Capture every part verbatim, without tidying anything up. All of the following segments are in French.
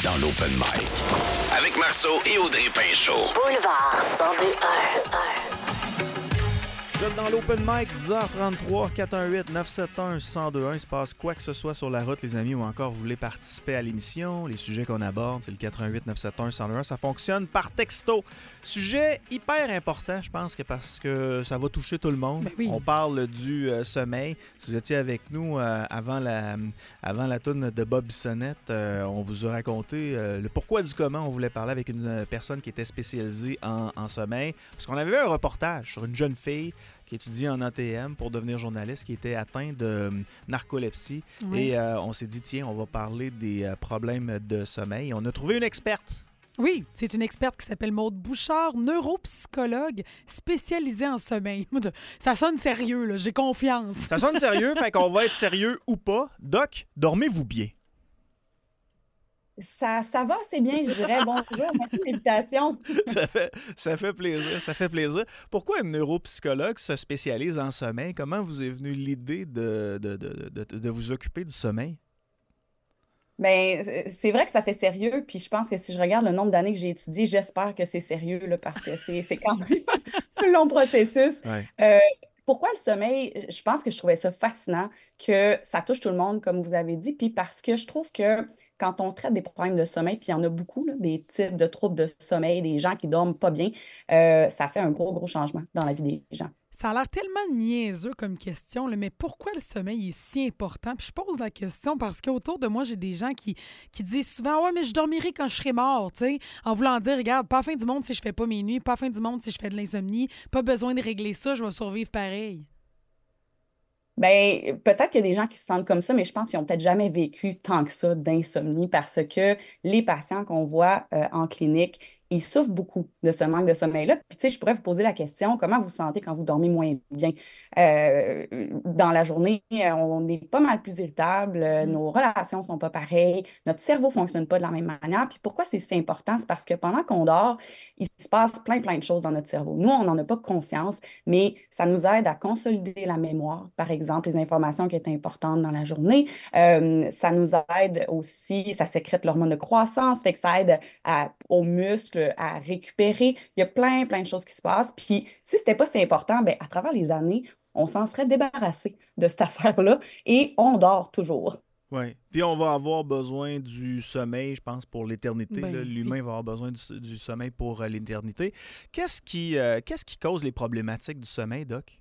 dans l'Open Mic. Avec Marceau et Audrey Pinchot. Boulevard cent deux un. Vous êtes dans l'Open Mic, dix heures trente-trois, quatre un huit, neuf sept un, un zéro deux un. Il se passe quoi que ce soit sur la route, les amis, ou encore vous voulez participer à l'émission. Les sujets qu'on aborde, c'est le quatre un huit, neuf sept un, un zéro deux un. Ça fonctionne par texto. Sujet hyper important, je pense, que parce que ça va toucher tout le monde. Ben oui. On parle du euh, sommeil. Si vous étiez avec nous euh, avant la, avant la toune de Bob Bissonnette, euh, on vous a raconté euh, le pourquoi du comment on voulait parler avec une personne qui était spécialisée en, en sommeil. Parce qu'on avait vu un reportage sur une jeune fille qui étudie en A T M pour devenir journaliste, qui était atteint de euh, narcolepsie. Oui. Et euh, on s'est dit, tiens, on va parler des euh, problèmes de sommeil. On a trouvé une experte. Oui, c'est une experte qui s'appelle Maude Bouchard, neuropsychologue spécialisée en sommeil. Ça sonne sérieux, là, j'ai confiance. Ça sonne sérieux, fait qu'on va être sérieux ou pas. Doc, dormez-vous bien? Ça, ça va assez bien, je dirais. Bonjour, merci de l'invitation. ça, fait, ça fait plaisir, ça fait plaisir. Pourquoi un neuropsychologue se spécialise en sommeil? Comment vous est venue l'idée de, de, de, de, de vous occuper du sommeil? Bien, c'est vrai que ça fait sérieux, puis je pense que si je regarde le nombre d'années que j'ai étudié, j'espère que c'est sérieux, là, parce que c'est, c'est quand même un long processus. Ouais. Euh, Pourquoi le sommeil? Je pense que je trouvais ça fascinant, que ça touche tout le monde, comme vous avez dit, puis parce que je trouve que quand on traite des problèmes de sommeil, puis il y en a beaucoup, là, des types de troubles de sommeil, des gens qui dorment pas bien, euh, ça fait un gros, gros changement dans la vie des gens. Ça a l'air tellement niaiseux comme question, là, mais pourquoi le sommeil est si important? Puis je pose la question parce qu'autour de moi, j'ai des gens qui, qui disent souvent « Ouais, mais je dormirai quand je serai mort », tu sais, en voulant dire « Regarde, pas la fin du monde si je fais pas mes nuits, pas la fin du monde si je fais de l'insomnie, pas besoin de régler ça, je vais survivre pareil ». Bien, peut-être qu'il y a des gens qui se sentent comme ça, mais je pense qu'ils n'ont peut-être jamais vécu tant que ça d'insomnie parce que les patients qu'on voit euh, en clinique, ils souffrent beaucoup de ce manque de sommeil-là. Puis, tu sais, je pourrais vous poser la question, comment vous vous sentez quand vous dormez moins bien? Euh, dans la journée, on est pas mal plus irritable, euh, nos relations ne sont pas pareilles, notre cerveau ne fonctionne pas de la même manière. Puis pourquoi c'est si important? C'est parce que pendant qu'on dort, il se passe plein, plein de choses dans notre cerveau. Nous, on n'en a pas conscience, mais ça nous aide à consolider la mémoire, par exemple, les informations qui étaient importantes dans la journée. Euh, ça nous aide aussi, ça sécrète l'hormone de croissance, fait que ça aide à, aux muscles à récupérer. Il y a plein, plein de choses qui se passent. Puis si ce n'était pas si important, bien, à travers les années, on s'en serait débarrassé de cette affaire-là et on dort toujours. Oui. Puis on va avoir besoin du sommeil, je pense, pour l'éternité. Ben, là. L'humain oui. va avoir besoin du, du sommeil pour euh, l'éternité. Qu'est-ce qui, euh, qu'est-ce qui cause les problématiques du sommeil, Doc?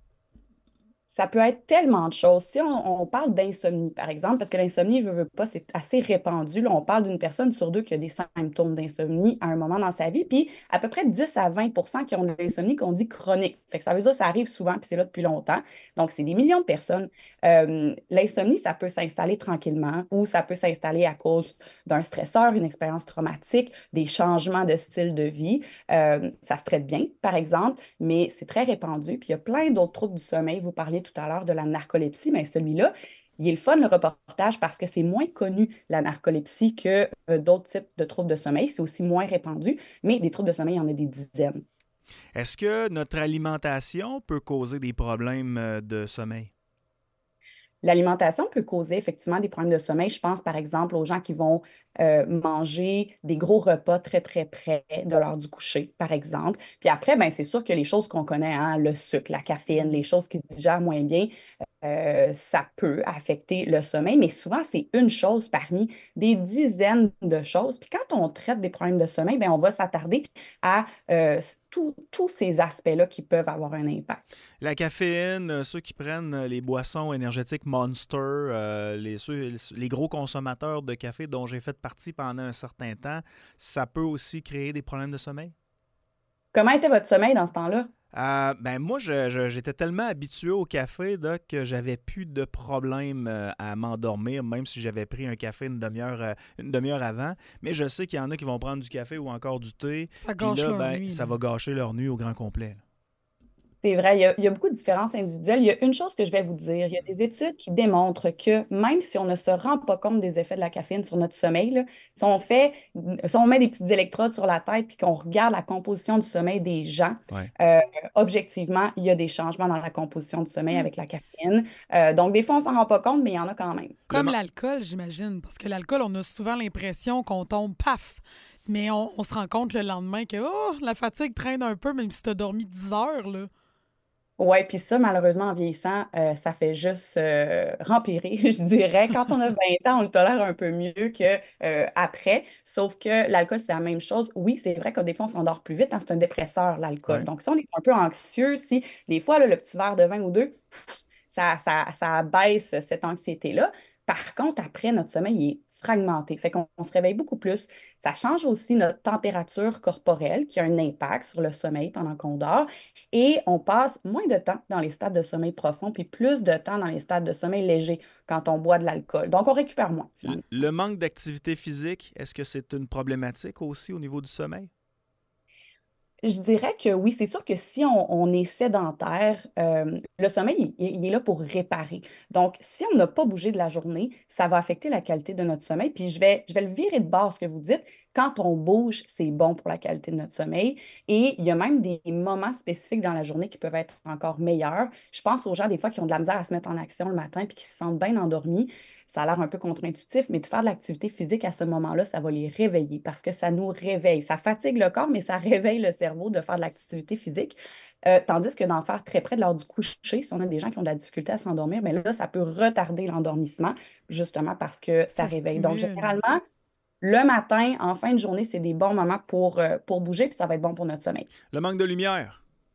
Ça peut être tellement de choses. Si on, on parle d'insomnie, par exemple, parce que l'insomnie, veut, veut pas, c'est assez répandu. Là, on parle d'une personne sur deux qui a des symptômes d'insomnie à un moment dans sa vie, puis à peu près dix à vingt pour cent qui ont de l'insomnie qu'on dit chronique. Fait que ça veut dire que ça arrive souvent, puis c'est là depuis longtemps. Donc, c'est des millions de personnes. Euh, l'insomnie, ça peut s'installer tranquillement ou ça peut s'installer à cause d'un stresseur, une expérience traumatique, des changements de style de vie. Euh, ça se traite bien, par exemple, mais c'est très répandu. Puis il y a plein d'autres troubles du sommeil. Vous parliez tout à l'heure de la narcolepsie, mais celui-là, il est le fun, le reportage, parce que c'est moins connu, la narcolepsie, que euh, d'autres types de troubles de sommeil. C'est aussi moins répandu, mais des troubles de sommeil, il y en a des dizaines. Est-ce que notre alimentation peut causer des problèmes euh, de sommeil? L'alimentation peut causer effectivement des problèmes de sommeil. Je pense par exemple aux gens qui vont euh, manger des gros repas très, très près de l'heure du coucher, par exemple. Puis après, ben, c'est sûr que les choses qu'on connaît, hein, le sucre, la caféine, les choses qui se digèrent moins bien, euh, ça peut affecter le sommeil, mais souvent, c'est une chose parmi des dizaines de choses. Puis quand on traite des problèmes de sommeil, ben, on va s'attarder à euh, tous ces aspects-là qui peuvent avoir un impact. La caféine, ceux qui prennent les boissons énergétiques Monster, euh, les, ceux, les gros consommateurs de café dont j'ai fait partie pendant un certain temps, ça peut aussi créer des problèmes de sommeil? Comment était votre sommeil dans ce temps-là? Euh, ben moi, je, je, j'étais tellement habitué au café là, que j'avais plus de problème euh, à m'endormir, même si j'avais pris un café une demi-heure, euh, une demi-heure avant. Mais je sais qu'il y en a qui vont prendre du café ou encore du thé. Ça gâche là, leur ben, nuit. ça là. va gâcher leur nuit au grand complet. Là. C'est vrai, il y a, il y a beaucoup de différences individuelles. Il y a une chose que je vais vous dire, il y a des études qui démontrent que même si on ne se rend pas compte des effets de la caféine sur notre sommeil, là, si on fait, si on met des petites électrodes sur la tête puis qu'on regarde la composition du sommeil des gens, Ouais. euh, objectivement, il y a des changements dans la composition du sommeil Mm. avec la caféine. Euh, donc, des fois, on s'en rend pas compte, mais il y en a quand même. Comme Le- l'alcool, j'imagine. Parce que l'alcool, on a souvent l'impression qu'on tombe paf. Mais on, on se rend compte le lendemain que oh, la fatigue traîne un peu, même si tu as dormi dix heures. Là. Ouais, puis ça, malheureusement, en vieillissant, euh, ça fait juste euh, rempirer, je dirais. Quand on a vingt ans, on le tolère un peu mieux que euh, après. Sauf que l'alcool, c'est la même chose. Oui, c'est vrai que des fois, on s'endort plus vite, hein, c'est un dépresseur, l'alcool. Ouais. Donc, si on est un peu anxieux, si des fois, là, le petit verre de vin ou deux, ça, ça, ça abaisse cette anxiété-là. Par contre, après, notre sommeil il est fragmenté. Fait qu'on on se réveille beaucoup plus. Ça change aussi notre température corporelle, qui a un impact sur le sommeil pendant qu'on dort. Et on passe moins de temps dans les stades de sommeil profond, puis plus de temps dans les stades de sommeil léger quand on boit de l'alcool. Donc, on récupère moins, Le, finalement. le manque d'activité physique, est-ce que c'est une problématique aussi au niveau du sommeil? Je dirais que oui, c'est sûr que si on, on est sédentaire, euh, le sommeil, il, il est là pour réparer. Donc, si on n'a pas bougé de la journée, ça va affecter la qualité de notre sommeil. Puis, je vais, je vais le virer de base, ce que vous dites. Quand on bouge, c'est bon pour la qualité de notre sommeil. Et il y a même des moments spécifiques dans la journée qui peuvent être encore meilleurs. Je pense aux gens, des fois, qui ont de la misère à se mettre en action le matin puis qui se sentent bien endormis. Ça a l'air un peu contre-intuitif, mais de faire de l'activité physique à ce moment-là, ça va les réveiller parce que ça nous réveille. Ça fatigue le corps, mais ça réveille le cerveau de faire de l'activité physique. Euh, tandis que d'en faire très près de l'heure du coucher, si on a des gens qui ont de la difficulté à s'endormir, mais là, ça peut retarder l'endormissement, justement parce que ça Ça réveille. Donc, stimule. généralement, le matin, en fin de journée, c'est des bons moments pour, euh, pour bouger, puis ça va être bon pour notre sommeil. Le manque de lumière.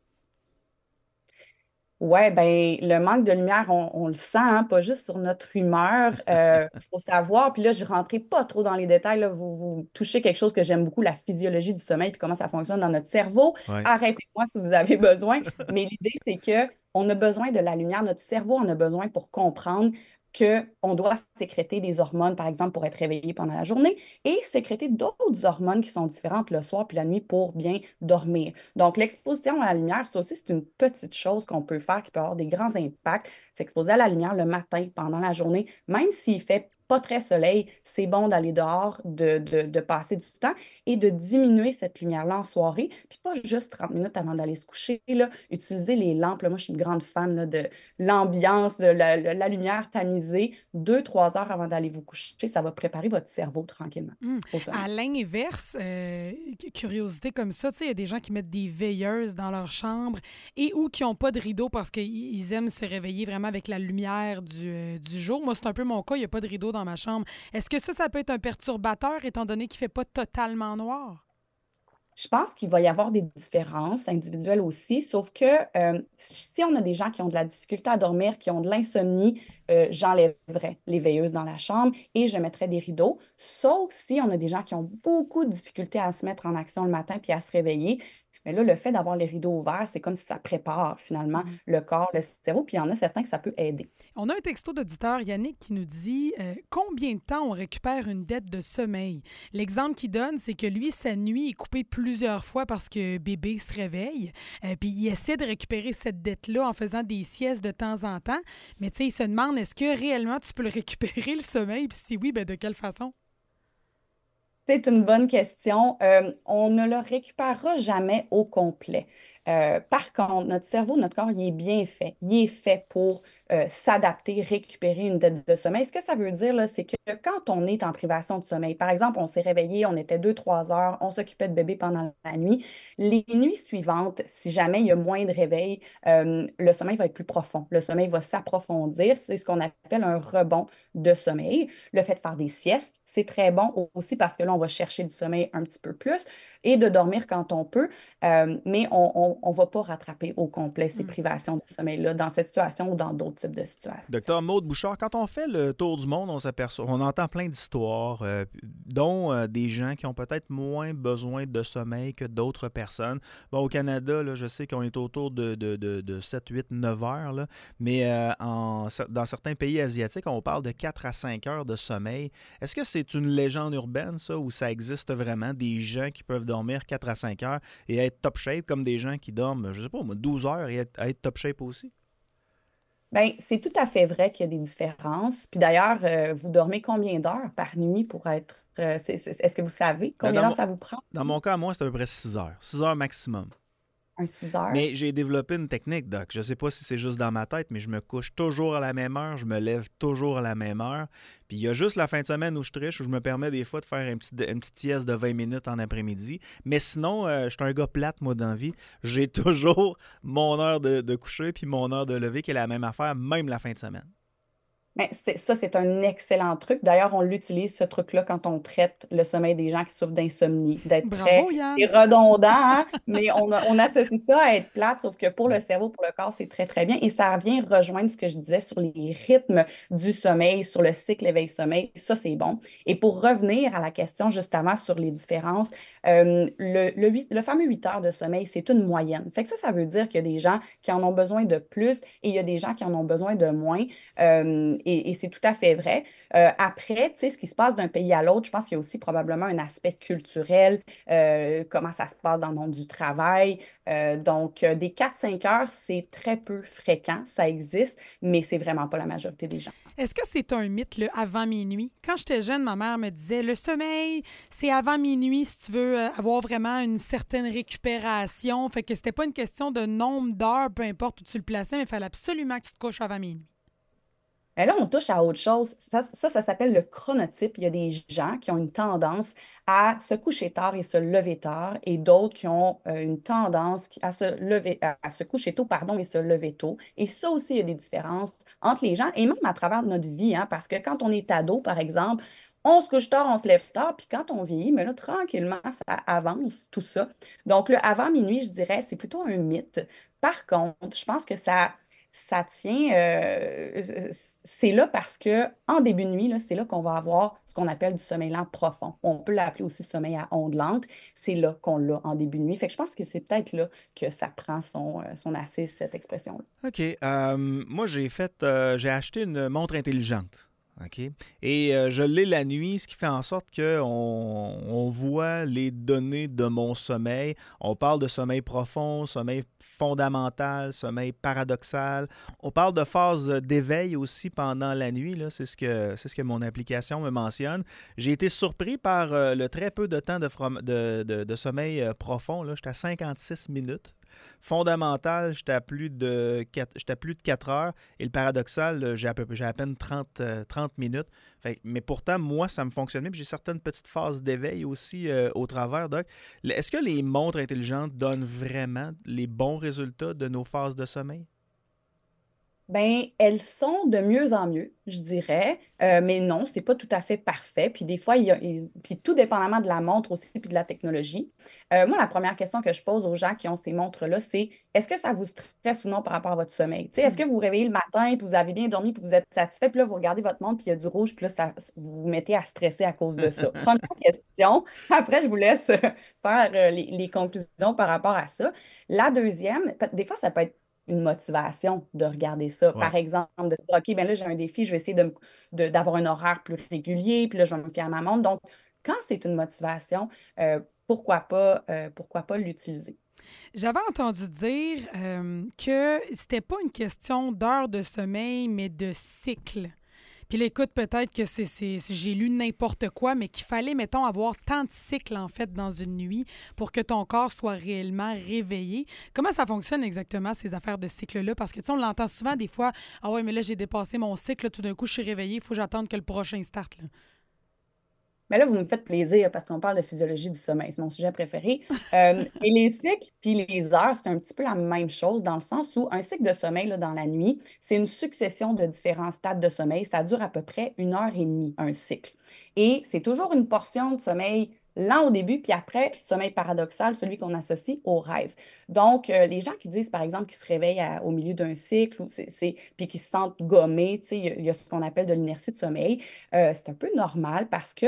Ouais, ben le manque de lumière, on, on le sent, hein, pas juste sur notre humeur. Il faut savoir, puis là, je ne rentrerai pas trop dans les détails, là, vous, vous touchez quelque chose que j'aime beaucoup, la physiologie du sommeil, puis comment ça fonctionne dans notre cerveau. Ouais. Arrêtez-moi si vous avez besoin. Mais l'idée, c'est que on a besoin de la lumière. Notre cerveau en a besoin pour comprendre qu'on doit sécréter des hormones, par exemple, pour être réveillé pendant la journée, et sécréter d'autres hormones qui sont différentes le soir puis la nuit pour bien dormir. Donc, l'exposition à la lumière, ça aussi, c'est une petite chose qu'on peut faire qui peut avoir des grands impacts. S'exposer à la lumière le matin, pendant la journée, même s'il fait pas très soleil, c'est bon d'aller dehors, de, de, de passer du temps et de diminuer cette lumière-là en soirée, puis pas juste trente minutes avant d'aller se coucher, là, utiliser les lampes. Là, moi, je suis une grande fan là, de l'ambiance, de la, la- la lumière tamisée, deux, trois heures avant d'aller vous coucher. Ça va préparer votre cerveau tranquillement Mm. au sommeil. À l'inverse, euh, cu- curiosité comme ça, tu sais, il y a des gens qui mettent des veilleuses dans leur chambre et ou qui n'ont pas de rideau parce qu'ils ils aiment se réveiller vraiment avec la lumière du, euh, du jour. Moi, c'est un peu mon cas, il n'y a pas de rideau dans ma chambre. Est-ce que ça, ça peut être un perturbateur étant donné qu'il ne fait pas totalement noir? Je pense qu'il va y avoir des différences individuelles aussi, sauf que euh, si on a des gens qui ont de la difficulté à dormir, qui ont de l'insomnie, euh, j'enlèverais les veilleuses dans la chambre et je mettrais des rideaux, sauf si on a des gens qui ont beaucoup de difficulté à se mettre en action le matin puis à se réveiller. Mais là, le fait d'avoir les rideaux ouverts, c'est comme si ça prépare finalement Mhm. le corps, le cerveau, puis il y en a certains que ça peut aider. On a un texto d'auditeur, Yannick, qui nous dit euh, combien de temps on récupère une dette de sommeil? L'exemple qu'il donne, c'est que lui, sa nuit est coupée plusieurs fois parce que bébé se réveille. Euh, puis il essaie de récupérer cette dette-là en faisant des siestes de temps en temps. Mais tu sais, il se demande est-ce que réellement tu peux le récupérer, le sommeil? Puis si oui, ben de quelle façon? C'est une bonne question. Euh, on ne le récupérera jamais au complet. Euh, par contre, notre cerveau, notre corps, il est bien fait. Il est fait pour euh, s'adapter, récupérer une dette de sommeil. Ce que ça veut dire, là, c'est que quand on est en privation de sommeil, par exemple, on s'est réveillé, on était deux, trois heures, on s'occupait de bébé pendant la nuit, les nuits suivantes, si jamais il y a moins de réveil, euh, le sommeil va être plus profond. Le sommeil va s'approfondir. C'est ce qu'on appelle un rebond de sommeil. Le fait de faire des siestes, c'est très bon aussi parce que là, on va chercher du sommeil un petit peu plus et de dormir quand on peut, euh, mais on ne va pas rattraper au complet ces Mm. privations de sommeil-là dans cette situation ou dans d'autres types de situations. Docteur Maude Bouchard, quand on fait le tour du monde, on s'aperçoit, on entend plein d'histoires, euh, dont euh, des gens qui ont peut-être moins besoin de sommeil que d'autres personnes. Bon, au Canada, là, je sais qu'on est autour de, de, de, de sept, huit, neuf heures, là, mais euh, en, dans certains pays asiatiques, on parle de quatre à cinq heures de sommeil. Est-ce que c'est une légende urbaine, ça, ou ça existe vraiment, des gens qui peuvent dormir quatre à cinq heures et être top shape, comme des gens qui dorment, je sais pas, moi, douze heures et être, à être top shape aussi? Bien, c'est tout à fait vrai qu'il y a des différences. Puis d'ailleurs, euh, vous dormez combien d'heures par nuit pour être... euh, c'est- c'est- est-ce que vous savez Ben, combien dans d'heures mon, ça vous prend? dans mon cas, moi, c'est à peu près six heures. Six heures maximum. Un six heures? Mais j'ai développé une technique, Doc. Je sais pas si c'est juste dans ma tête, mais je me couche toujours à la même heure, je me lève toujours à la même heure. Puis il y a juste la fin de semaine où je triche, où je me permets des fois de faire un petit, une petite sieste de vingt minutes en après-midi. Mais sinon, euh, je suis un gars plate, moi, dans la vie. J'ai toujours mon heure de, de coucher puis mon heure de lever qui est la même affaire, même la fin de semaine. Ben, c'est- ça, c'est un excellent truc. D'ailleurs, on l'utilise, ce truc-là, quand on traite le sommeil des gens qui souffrent d'insomnie, d'être très Bravo, Yann! c'est redondant, hein, mais on, a- on associe ça à être plate, sauf que pour le cerveau, pour le corps, c'est très, très bien. Et ça vient rejoindre ce que je disais sur les rythmes du sommeil, sur le cycle éveil-sommeil. Ça, c'est bon. Et pour revenir à la question justement sur les différences, euh, le, le, huit- le fameux huit heures de sommeil, c'est une moyenne. Fait que ça, ça veut dire qu'il y a des gens qui en ont besoin de plus et il y a des gens qui en ont besoin de moins. Euh, et, et c'est tout à fait vrai. Euh, après, tu sais, ce qui se passe d'un pays à l'autre, je pense qu'il y a aussi probablement un aspect culturel, euh, comment ça se passe dans le monde du travail. Euh, donc, euh, des quatre cinq heures, c'est très peu fréquent, ça existe, mais c'est vraiment pas la majorité des gens. Est-ce que c'est un mythe, le avant minuit? Quand j'étais jeune, ma mère me disait le sommeil, c'est avant minuit si tu veux euh, avoir vraiment une certaine récupération. Fait que c'était pas une question de nombre d'heures, peu importe où tu le plaçais, mais il fallait absolument que tu te couches avant minuit. Mais là, on touche à autre chose. Ça, ça, ça s'appelle le chronotype. Il y a des gens qui ont une tendance à se coucher tard et se lever tard, et d'autres qui ont euh, une tendance à se lever, à, à se coucher tôt, pardon, et se lever tôt. Et ça aussi, il y a des différences entre les gens, et même à travers notre vie, hein, parce que quand on est ado, par exemple, on se couche tard, on se lève tard, puis quand on vieillit, mais là, tranquillement, ça avance, tout ça. Donc, le avant minuit, je dirais, c'est plutôt un mythe. Par contre, je pense que ça ça tient, euh, c'est là parce que en début de nuit, là, c'est là qu'on va avoir ce qu'on appelle du sommeil lent profond. On peut l'appeler aussi sommeil à ondes lentes. C'est là qu'on l'a en début de nuit. Fait que je pense que c'est peut-être là que ça prend son, euh, son assise, cette expression-là. OK. Euh, moi, j'ai fait, euh, j'ai acheté une montre intelligente. OK? Et euh, je l'ai la nuit, ce qui fait en sorte qu'on on voit les données de mon sommeil. On parle de sommeil profond, sommeil fondamental, sommeil paradoxal. On parle de phase d'éveil aussi pendant la nuit. Là. C'est ce que, c'est ce que mon application me mentionne. J'ai été surpris par euh, le très peu de temps de, from- de, de, de sommeil euh, profond. Là. J'étais à cinquante-six minutes. Fondamental, j'étais à plus de quatre, j'étais à plus de quatre heures. Et le paradoxal, j'ai à, peu, j'ai à peine trente, euh, trente minutes. Fait, mais pourtant, moi, ça me fonctionnait. Puis j'ai certaines petites phases d'éveil aussi euh, au travers, Doc. Est-ce que les montres intelligentes donnent vraiment les bons résultats de nos phases de sommeil? Ben, elles sont de mieux en mieux, je dirais. Euh, mais non, c'est pas tout à fait parfait. Puis des fois, il y a, il- puis tout dépendamment de la montre aussi, puis de la technologie. Euh, moi, la première question que je pose aux gens qui ont ces montres-là, c'est est-ce que ça vous stresse ou non par rapport à votre sommeil? Tu sais, est-ce que vous vous réveillez le matin, puis vous avez bien dormi, puis vous êtes satisfait, puis là, vous regardez votre montre, puis il y a du rouge, puis là, ça, vous vous mettez à stresser à cause de ça. Première question. Après, je vous laisse euh, faire euh, les, les conclusions par rapport à ça. La deuxième, peut- des fois, ça peut être une motivation de regarder ça. Ouais. Par exemple, de dire, OK, ben là, j'ai un défi, je vais essayer de, me- de- d'avoir un horaire plus régulier, puis là, je vais me fier à ma montre. Donc, quand c'est une motivation, euh, pourquoi pas, euh, pourquoi pas l'utiliser? J'avais entendu dire euh, que c'était pas une question d'heure de sommeil, mais de cycle. Puis là, écoute, peut-être que c'est, c'est, j'ai lu n'importe quoi, mais qu'il fallait, mettons, avoir tant de cycles, en fait, dans une nuit pour que ton corps soit réellement réveillé. Comment ça fonctionne exactement, ces affaires de cycle-là? Parce que, tu sais, on l'entend souvent des fois, « Ah ouais, mais là, j'ai dépassé mon cycle, là, tout d'un coup, je suis réveillée, il faut que j'attende que le prochain starte. » là. Mais là, vous me faites plaisir parce qu'on parle de physiologie du sommeil. C'est mon sujet préféré. Euh, et les cycles puis les heures, c'est un petit peu la même chose dans le sens où un cycle de sommeil là, dans la nuit, c'est une succession de différents stades de sommeil. Ça dure à peu près une heure et demie, un cycle. Et c'est toujours une portion de sommeil lent au début, puis après, sommeil paradoxal, celui qu'on associe au rêve. Donc, euh, les gens qui disent, par exemple, qu'ils se réveillent à- au milieu d'un cycle ou c'est, c'est- puis qui se sentent gommés, tu sais, il y, a il y a ce qu'on appelle de l'inertie de sommeil, euh, c'est un peu normal parce que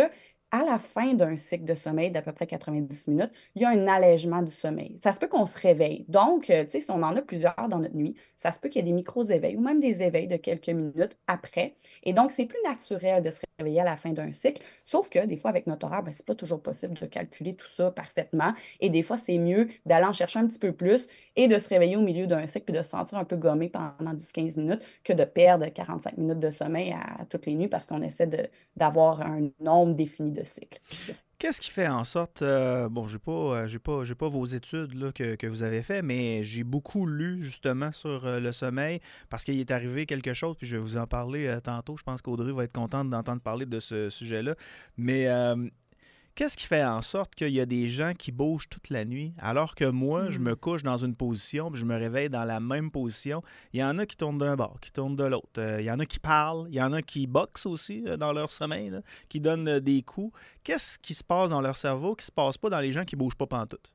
à la fin d'un cycle de sommeil d'à peu près quatre-vingt-dix minutes, il y a un allègement du sommeil. Ça se peut qu'on se réveille. Donc, euh, tu sais, si on en a plusieurs dans notre nuit, ça se peut qu'il y ait des micros-éveils ou même des éveils de quelques minutes après. Et donc, c'est plus naturel de se réveiller à la fin d'un cycle, sauf que des fois, avec notre horaire, ben, c'est pas toujours possible de calculer tout ça parfaitement. Et des fois, c'est mieux d'aller en chercher un petit peu plus et de se réveiller au milieu d'un cycle puis de se sentir un peu gommé pendant dix quinze minutes que de perdre quarante-cinq minutes de sommeil à, à toutes les nuits parce qu'on essaie de, d'avoir un nombre défini de cycles. Qu'est-ce qui fait en sorte, euh, bon, j'ai pas, euh, j'ai pas, j'ai pas vos études là, que, que vous avez fait, mais j'ai beaucoup lu justement sur euh, le sommeil parce qu'il est arrivé quelque chose, puis je vais vous en parler euh, tantôt. Je pense qu'Audrey va être contente d'entendre parler de ce sujet-là. Mais euh, qu'est-ce qui fait en sorte qu'il y a des gens qui bougent toute la nuit, alors que moi, je me couche dans une position, puis je me réveille dans la même position? Il y en a qui tournent d'un bord, qui tournent de l'autre. Euh, il y en a qui parlent, il y en a qui boxent aussi euh, dans leur sommeil, là, qui donnent euh, des coups. Qu'est-ce qui se passe dans leur cerveau qui ne se passe pas dans les gens qui ne bougent pas pantoute?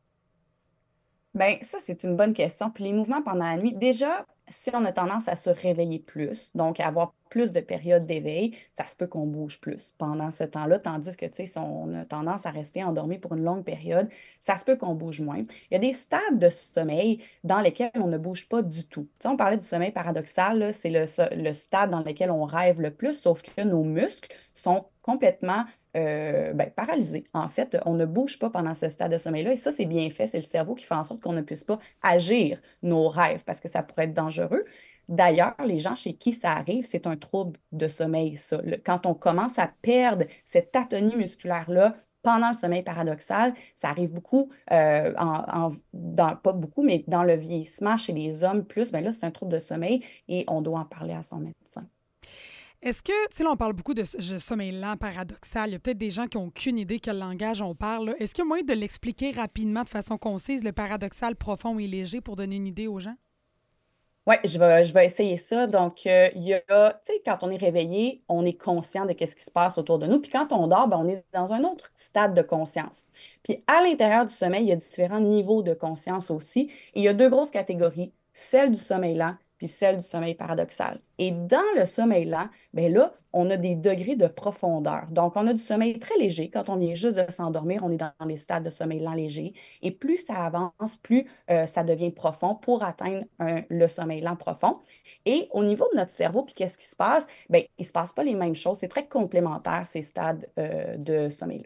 Bien, ça, c'est une bonne question. Puis les mouvements pendant la nuit, déjà, si on a tendance à se réveiller plus, donc à avoir plus de périodes d'éveil, ça se peut qu'on bouge plus pendant ce temps-là, tandis que, tu sais, si on a tendance à rester endormi pour une longue période, ça se peut qu'on bouge moins. Il y a des stades de sommeil dans lesquels on ne bouge pas du tout. Tu sais, on parlait du sommeil paradoxal, là, c'est le, so- le stade dans lequel on rêve le plus, sauf que nos muscles sont complètement euh, ben, paralysés. En fait, on ne bouge pas pendant ce stade de sommeil-là, et ça, c'est bien fait. C'est le cerveau qui fait en sorte qu'on ne puisse pas agir nos rêves parce que ça pourrait être dangereux. D'ailleurs, les gens chez qui ça arrive, c'est un trouble de sommeil, ça. Le- quand on commence à perdre cette atonie musculaire-là pendant le sommeil paradoxal, ça arrive beaucoup, euh, en, en- dans, pas beaucoup, mais dans le vieillissement chez les hommes plus, ben là, c'est un trouble de sommeil et on doit en parler à son médecin. Est-ce que, tu sais, là, on parle beaucoup de ce- sommeil lent, paradoxal. Il y a peut-être des gens qui n'ont aucune idée quel langage on parle, là. Est-ce qu'il y a moyen de l'expliquer rapidement, de façon concise, le paradoxal profond et léger, pour donner une idée aux gens? Oui, je vais, je vais essayer ça. Donc, euh, il y a, tu sais, quand on est réveillé, on est conscient de ce qui se passe autour de nous. Puis quand on dort, ben, on est dans un autre stade de conscience. Puis à l'intérieur du sommeil, il y a différents niveaux de conscience aussi. Et il y a deux grosses catégories, celle du sommeil lent puis celle du sommeil paradoxal. Et dans le sommeil lent, bien là, on a des degrés de profondeur. Donc, on a du sommeil très léger. Quand on vient juste de s'endormir, on est dans les stades de sommeil lent léger. Et plus ça avance, plus euh, ça devient profond pour atteindre un- le sommeil lent profond. Et au niveau de notre cerveau, puis qu'est-ce qui se passe? Bien, il ne se passe pas les mêmes choses. C'est très complémentaire, ces stades euh, de sommeil-là.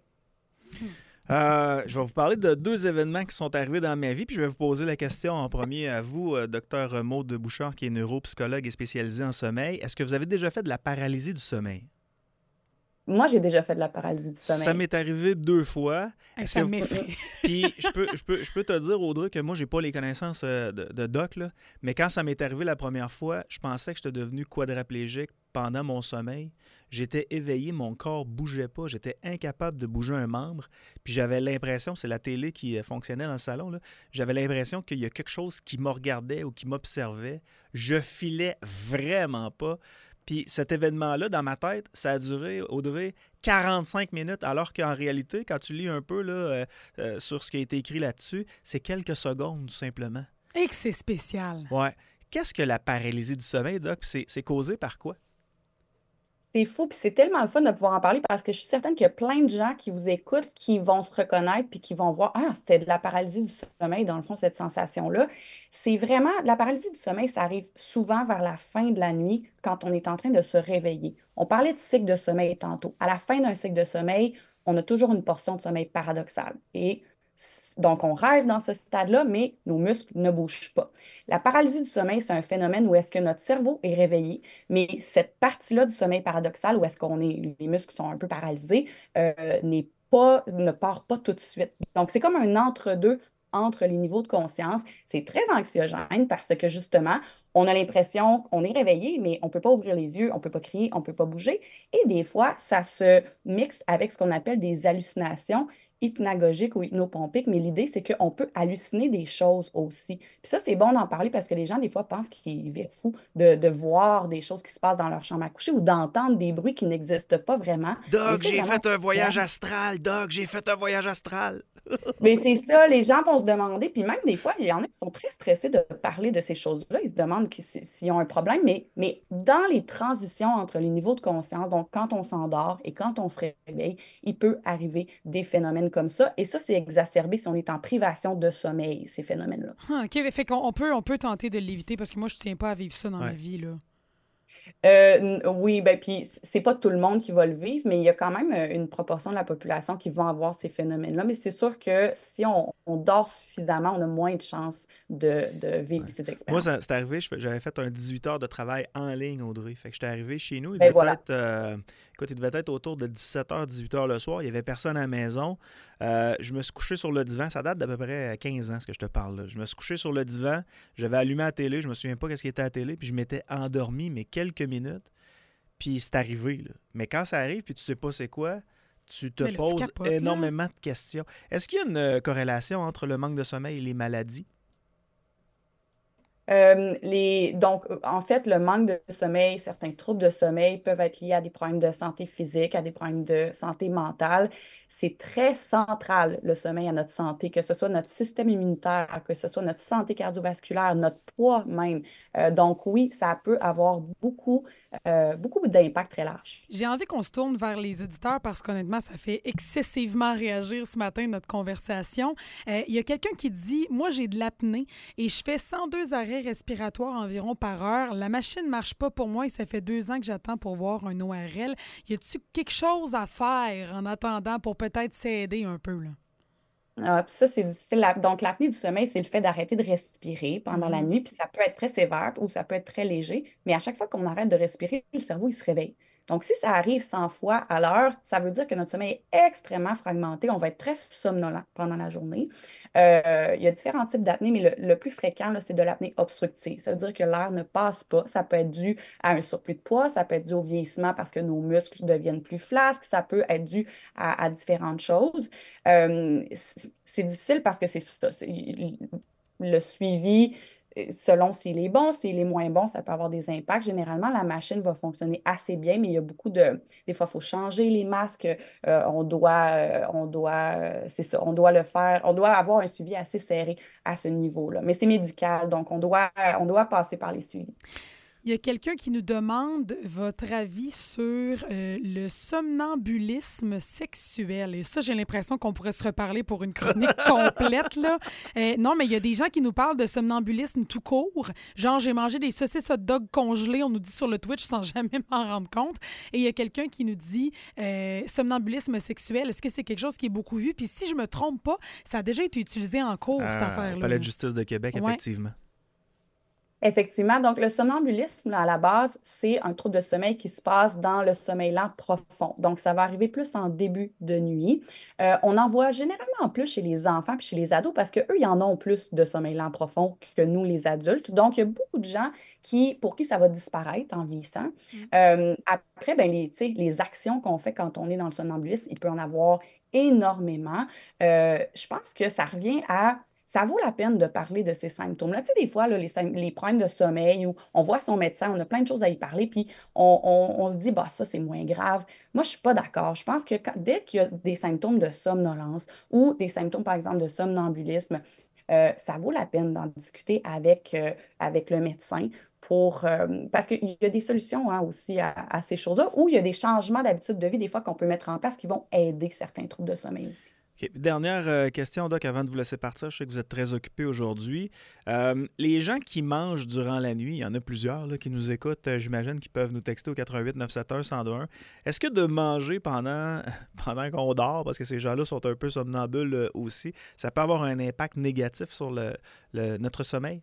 Euh, je vais vous parler de deux événements qui sont arrivés dans ma vie, puis je vais vous poser la question en premier à vous, euh, docteur Maude Bouchard, qui est neuropsychologue et spécialisée en sommeil. Est-ce que vous avez déjà fait de la paralysie du sommeil? Moi, j'ai déjà fait de la paralysie du sommeil. Ça m'est arrivé deux fois. Hey, Est-ce ça que vous- m'effraie. Puis je peux, je, peux, je peux te dire, Audrey, que moi, j'ai pas les connaissances euh, de, de doc, là, mais quand ça m'est arrivé la première fois, je pensais que j'étais devenu quadraplégique pendant mon sommeil. J'étais éveillé, mon corps bougeait pas, j'étais incapable de bouger un membre, puis j'avais l'impression, c'est la télé qui euh, fonctionnait dans le salon, là, j'avais l'impression qu'il y a quelque chose qui me regardait ou qui m'observait. Je filais vraiment pas. Puis cet événement-là, dans ma tête, ça a duré, Audrey, quarante-cinq minutes, alors qu'en réalité, quand tu lis un peu là, euh, euh, sur ce qui a été écrit là-dessus, c'est quelques secondes, tout simplement. Et que c'est spécial. Ouais. Qu'est-ce que la paralysie du sommeil, Doc? C'est, c'est causé par quoi? C'est fou, puis c'est tellement le fun de pouvoir en parler parce que je suis certaine qu'il y a plein de gens qui vous écoutent, qui vont se reconnaître, puis qui vont voir, ah, c'était de la paralysie du sommeil, dans le fond, cette sensation-là. C'est vraiment, la paralysie du sommeil, ça arrive souvent vers la fin de la nuit, quand on est en train de se réveiller. On parlait de cycle de sommeil tantôt. À la fin d'un cycle de sommeil, on a toujours une portion de sommeil paradoxal. Et s- donc, on rêve dans ce stade-là, mais nos muscles ne bougent pas. La paralysie du sommeil, c'est un phénomène où est-ce que notre cerveau est réveillé, mais cette partie-là du sommeil paradoxal, où est-ce qu'on est, les muscles sont un peu paralysés, euh, n'est pas, ne part pas tout de suite. Donc, c'est comme un entre-deux entre les niveaux de conscience. C'est très anxiogène parce que justement, on a l'impression qu'on est réveillé, mais on ne peut pas ouvrir les yeux, on ne peut pas crier, on ne peut pas bouger. Et des fois, ça se mixe avec ce qu'on appelle des hallucinations. hypnagogique ou hypnopompique, mais l'idée, c'est qu'on peut halluciner des choses aussi. Puis ça, c'est bon d'en parler parce que les gens, des fois, pensent qu'ils vivent fous de, de voir des choses qui se passent dans leur chambre à coucher ou d'entendre des bruits qui n'existent pas vraiment. Mais Doc, c'est j'ai vraiment fait un voyage important. astral. Doc, j'ai fait un voyage astral. Mais c'est ça, les gens vont se demander, puis même des fois, il y en a qui sont très stressés de parler de ces choses-là. Ils se demandent qui- si- s'ils ont un problème, mais, mais dans les transitions entre les niveaux de conscience, donc quand on s'endort et quand on se réveille, il peut arriver des phénomènes comme ça. Et ça, c'est exacerbé si on est en privation de sommeil, ces phénomènes-là. Ah, OK, fait qu'on on peut, on peut tenter de l'éviter parce que moi, je tiens pas à vivre ça dans ma Ouais. vie, là. Euh, n- oui, ben puis c- c'est pas tout le monde qui va le vivre, mais il y a quand même euh, une proportion de la population qui va avoir ces phénomènes-là. Mais c'est sûr que si on, on dort suffisamment, on a moins de chances de, de vivre Ouais. ces Moi, expériences. ça- c'est arrivé, je fais- j'avais fait un dix-huit heures de travail en ligne, Audrey. Fait que j'étais arrivé chez nous, il Ben devait voilà. être, euh, écoute, il devait être autour de dix-sept heures, dix-huit heures le soir. Il n'y avait personne à la maison. Euh, je me suis couché sur le divan. Ça date d'à peu près quinze ans, ce que je te parle là. Je me suis couché sur le divan. J'avais allumé la télé. Je me souviens pas qu'est-ce qui était à la télé. Puis je m'étais endormi, mais quelques minutes. Puis c'est arrivé, là. Mais quand ça arrive, puis tu sais pas c'est quoi, tu te Mais là, tu poses capotes, là. énormément de questions. Est-ce qu'il y a une euh, corrélation entre le manque de sommeil et les maladies? Euh, les, donc, euh, en fait, le manque de sommeil, certains troubles de sommeil peuvent être liés à des problèmes de santé physique, à des problèmes de santé mentale. C'est très central, le sommeil, à notre santé, que ce soit notre système immunitaire, que ce soit notre santé cardiovasculaire, notre poids même. Euh, donc, oui, ça peut avoir beaucoup, euh, beaucoup d'impact très large. J'ai envie qu'on se tourne vers les auditeurs parce qu'honnêtement, ça fait excessivement réagir ce matin notre conversation. Euh, Il y a quelqu'un qui dit « Moi, j'ai de l'apnée et je fais cent deux arrêts respiratoires environ par heure. La machine ne marche pas pour moi et ça fait deux ans que j'attends pour voir un O R L. Y a-t-il quelque chose à faire en attendant pour peut-être s'aider un peu, là? » Ah, puis ça, c'est difficile. La- Donc, l'apnée du sommeil, c'est le fait d'arrêter de respirer pendant la Mhm. nuit. Puis ça peut être très sévère ou ça peut être très léger. Mais à chaque fois qu'on arrête de respirer, le cerveau, il se réveille. Donc, si ça arrive cent fois à l'heure, ça veut dire que notre sommeil est extrêmement fragmenté. On va être très somnolent pendant la journée. Euh, il y a différents types d'apnée, mais le, le plus fréquent, là, c'est de l'apnée obstructive. Ça veut dire que l'air ne passe pas. Ça peut être dû à un surplus de poids, ça peut être dû au vieillissement parce que nos muscles deviennent plus flasques, ça peut être dû à, à différentes choses. Euh, c'est c'est difficile parce que c'est ça. c'est- Le suivi, euh, selon s'il est bon, s'il est moins bon, ça peut avoir des impacts. Généralement, la machine va fonctionner assez bien, mais il y a beaucoup de... Des fois, il faut changer les masques. Euh, on doit, euh, on doit, euh, c'est ça, on doit le faire. On doit avoir un suivi assez serré à ce niveau-là. Mais c'est médical, donc on doit, on doit passer par les suivis. Il y a quelqu'un qui nous demande votre avis sur euh, le somnambulisme sexuel. Et ça, j'ai l'impression qu'on pourrait se reparler pour une chronique complète, là. Euh, non, mais il y a des gens qui nous parlent de somnambulisme tout court. Genre, j'ai mangé des saucisses hot dog congelées, on nous dit sur le Twitch sans jamais m'en rendre compte. Et il y a quelqu'un qui nous dit euh, somnambulisme sexuel. Est-ce que c'est quelque chose qui est beaucoup vu? Puis si je me trompe pas, ça a déjà été utilisé en cours, cette Ah, affaire-là. Palais de justice de Québec, Ouais. effectivement. Effectivement, donc le somnambulisme, là, à la base, c'est un trouble de sommeil qui se passe dans le sommeil lent profond. Donc, ça va arriver plus en début de nuit. Euh, on en voit généralement plus chez les enfants puis chez les ados parce qu'eux, ils en ont plus de sommeil lent profond que nous, les adultes. Donc, il y a beaucoup de gens qui, pour qui ça va disparaître en vieillissant. Mm. Euh, après, ben, les, tu sais, les actions qu'on fait quand on est dans le somnambulisme, il peut en avoir énormément. Euh, je pense que ça revient à ça vaut la peine de parler de ces symptômes-là. Tu sais, des fois, là, les, sym- les problèmes de sommeil où on voit son médecin, on a plein de choses à y parler, puis on, on- on se dit, bah, ça, c'est moins grave. Moi, je ne suis pas d'accord. Je pense que quand- dès qu'il y a des symptômes de somnolence ou des symptômes, par exemple, de somnambulisme, euh, ça vaut la peine d'en discuter avec, euh, avec le médecin pour, euh, parce qu'il y a des solutions hein, aussi à, à ces choses-là, ou il y a des changements d'habitude de vie, des fois, qu'on peut mettre en place qui vont aider certains troubles de sommeil aussi. OK. Dernière euh, question, Doc, avant de vous laisser partir. Je sais que vous êtes très occupé aujourd'hui. Euh, les gens qui mangent durant la nuit, il y en a plusieurs là, qui nous écoutent, euh, j'imagine, qui peuvent nous texter au quatre-vingt-huit neuf cent soixante-et un cent deux. Est-ce que de manger pendant, pendant qu'on dort, parce que ces gens-là sont un peu somnambules euh, aussi, ça peut avoir un impact négatif sur le, le- notre sommeil?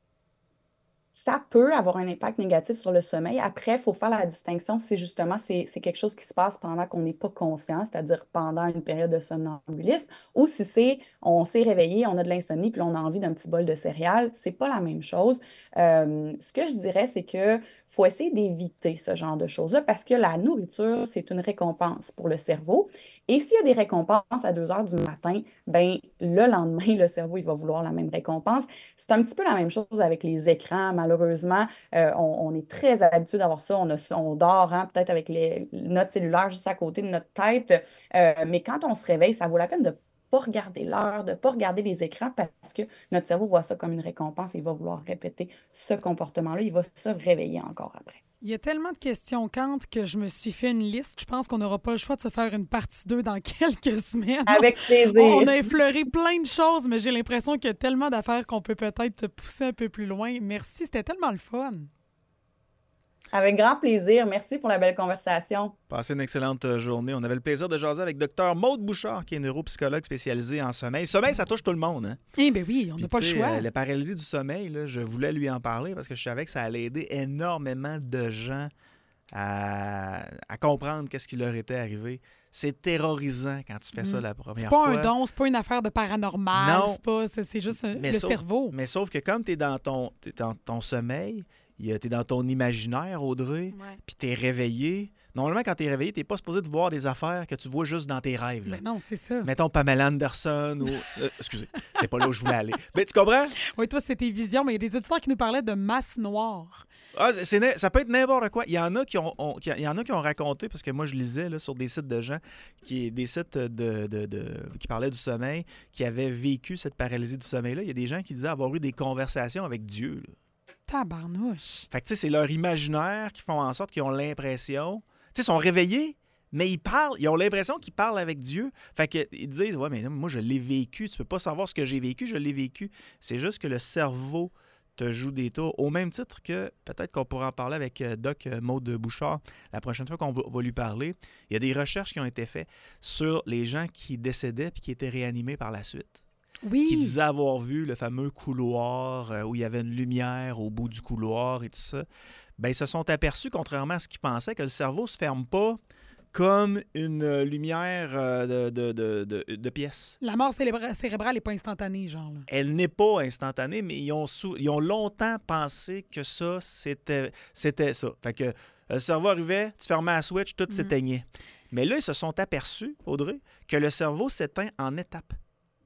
Ça peut avoir un impact négatif sur le sommeil. Après, il faut faire la distinction si justement c'est c'est quelque chose qui se passe pendant qu'on n'est pas conscient, c'est-à-dire pendant une période de somnambulisme, ou si c'est on s'est réveillé, on a de l'insomnie, puis on a envie d'un petit bol de céréales, c'est pas la même chose. Euh, ce que je dirais, c'est que faut essayer d'éviter ce genre de choses-là parce que la nourriture, c'est une récompense pour le cerveau Et s'il y a des récompenses à deux heures du matin, ben le lendemain, le cerveau, il va vouloir la même récompense. C'est un petit peu la même chose avec les écrans. Malheureusement, euh, on, on est très habitué d'avoir ça. On, a, on dort, hein, peut-être avec les, notre cellulaire juste à côté de notre tête. Euh, mais quand on se réveille, ça vaut la peine de pas regarder l'heure, de ne pas regarder les écrans parce que notre cerveau voit ça comme une récompense et il va vouloir répéter ce comportement-là. Il va se réveiller encore après. Il y a tellement de questions, Kant, que je me suis fait une liste. Je pense qu'on n'aura pas le choix de se faire une partie deux dans quelques semaines. Avec plaisir. On a effleuré plein de choses, mais j'ai l'impression qu'il y a tellement d'affaires qu'on peut peut-être pousser un peu plus loin. Merci, c'était tellement le fun. Avec grand plaisir. Merci pour la belle conversation. Passez une excellente journée. On avait le plaisir de jaser avec Dr Maude Bouchard, qui est neuropsychologue spécialisée en sommeil. Sommeil, ça touche tout le monde. Hein? Eh bien oui, on n'a pas le choix. Euh, la paralysie du sommeil, là, je voulais lui en parler parce que je savais que ça allait aider énormément de gens à, à comprendre qu'est-ce qui leur était arrivé. C'est terrorisant quand tu fais mmh. ça la première c'est fois. C'est pas un don, c'est pas une affaire de paranormal. Non. C'est, pas, c'est, c'est juste un, mais le sauf, cerveau. Mais sauf que comme tu es dans ton, t'es dans ton sommeil, tu es dans ton imaginaire, Audrey, ouais. puis tu es réveillé. Normalement, quand tu es réveillé, tu n'es pas supposé de voir des affaires que tu vois juste dans tes rêves. Là. Mais non, c'est ça. Mettons Pamela Anderson ou... Euh, excusez, c'est pas là où je voulais aller. Mais tu comprends? Oui, toi, c'est tes visions, mais il y a des auditeurs qui nous parlaient de masse noire. Ah, c'est, ça peut être n'importe quoi. Il y en a qui ont, ont, il y en a qui ont raconté, parce que moi, je lisais là, sur des sites de gens, qui, des sites de, de, de, qui parlaient du sommeil, qui avaient vécu cette paralysie du sommeil-là. Il y a des gens qui disaient avoir eu des conversations avec Dieu. Là. Tabarnouche. Fait que, tu sais, c'est leur imaginaire qui font en sorte qu'ils ont l'impression... Tu sais, ils sont réveillés, mais ils parlent, ils ont l'impression qu'ils parlent avec Dieu. Fait qu'ils disent, ouais, mais moi, je l'ai vécu. Tu peux pas savoir ce que j'ai vécu, je l'ai vécu. C'est juste que le cerveau te joue des tours. Au même titre que, peut-être qu'on pourra en parler avec Doc Maude Bouchard la prochaine fois qu'on va, va lui parler. Il y a des recherches qui ont été faites sur les gens qui décédaient puis qui étaient réanimés par la suite. Oui. Qui disaient avoir vu le fameux couloir où il y avait une lumière au bout du couloir et tout ça. Bien, ils se sont aperçus, contrairement à ce qu'ils pensaient, que le cerveau ne se ferme pas comme une lumière de, de, de, de, de pièce. La mort cérébra- cérébrale n'est pas instantanée, genre. Là. Elle n'est pas instantanée, mais ils ont, sou- ils ont longtemps pensé que ça, c'était, c'était ça. Fait que le cerveau arrivait, tu fermais la switch, tout mm. s'éteignait. Mais là, ils se sont aperçus, Audrey, que le cerveau s'éteint en étapes.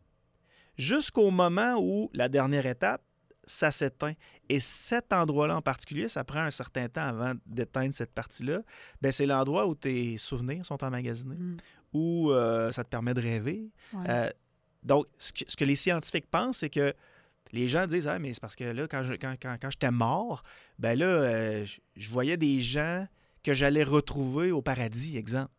Jusqu'au moment où, la dernière étape, ça s'éteint. Et cet endroit-là en particulier, ça prend un certain temps avant d'éteindre cette partie-là. Bien, c'est l'endroit où tes souvenirs sont emmagasinés, mm. où euh, ça te permet de rêver. Ouais. Euh, donc, ce que, ce que les scientifiques pensent, c'est que les gens disent ah, « mais c'est parce que là, quand, je, quand, quand, quand j'étais mort, ben là, euh, je, je voyais des gens que j'allais retrouver au paradis, exemple.